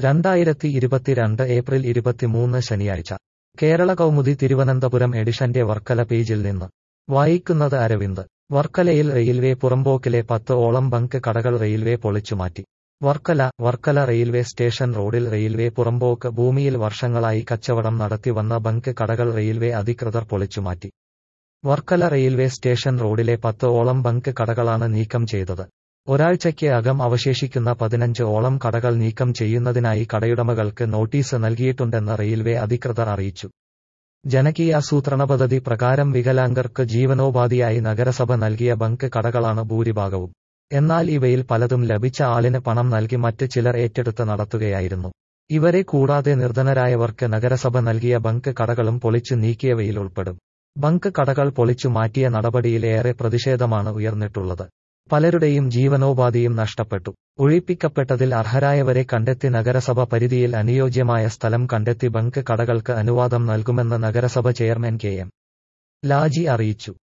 2022 April 23 ശനിയാഴ്ച കേരള കൗമുദി തിരുവനന്തപുരം എഡിഷന്റെ വർക്കല പേജിൽ നിന്ന് വായിക്കുന്നത് അരവിന്ദ്. വർക്കലയിൽ റെയിൽവേ പുറമ്പോക്കിലെ 10 ഓളം ബങ്ക് കടകൾ റെയിൽവേ പൊളിച്ചുമാറ്റി. വർക്കല റെയിൽവേ സ്റ്റേഷൻ റോഡിൽ റെയിൽവേ പുറമ്പോക്ക് ഭൂമിയിൽ വർഷങ്ങളായി കച്ചവടം നടത്തിവന്ന ബങ്ക് കടകൾ റെയിൽവേ അധികൃതർ പൊളിച്ചുമാറ്റി. വർക്കല റെയിൽവേ സ്റ്റേഷൻ റോഡിലെ 10 ഓളം ബങ്ക് കടകളാണ് നീക്കം ചെയ്തത്. ഒരാഴ്ചയ്ക്ക് അകം അവശേഷിക്കുന്ന 15 ഓളം കടകൾ നീക്കം ചെയ്യുന്നതിനായി കടയുടമകൾക്ക് നോട്ടീസ് നൽകിയിട്ടുണ്ടെന്ന് റെയിൽവേ അധികൃതർ അറിയിച്ചു. ജനകീയാസൂത്രണ പദ്ധതി പ്രകാരം വികലാംഗർക്ക് ജീവനോപാധിയായി നഗരസഭ നൽകിയ ബങ്ക് കടകളാണ് ഭൂരിഭാഗവും. എന്നാൽ ഇവയിൽ പലതും ലഭിച്ച ആളിന് പണം നൽകി മറ്റ് ചിലർ ഏറ്റെടുത്ത് നടത്തുകയായിരുന്നു. ഇവരെ കൂടാതെ നിർധനരായവർക്ക് നഗരസഭ നൽകിയ ബങ്ക് കടകളും പൊളിച്ചു നീക്കിയവയിൽ ഉൾപ്പെടും. ബങ്ക് കടകൾ പൊളിച്ചു മാറ്റിയ നടപടിയിൽ ഏറെ പ്രതിഷേധമാണ് ഉയർന്നിട്ടുള്ളത്. പലരുടെയും ജീവനോപാധിയും നഷ്ടപ്പെട്ടു. ഒഴിപ്പിക്കപ്പെട്ടതിൽ അർഹരായവരെ കണ്ടെത്തി നഗരസഭ പരിധിയിൽ അനുയോജ്യമായ സ്ഥലം കണ്ടെത്തി ബങ്ക് കടകൾക്ക് അനുവാദം നൽകുമെന്ന് നഗരസഭ ചെയർമാൻ കെ.എം. ലാജി അറിയിച്ചു.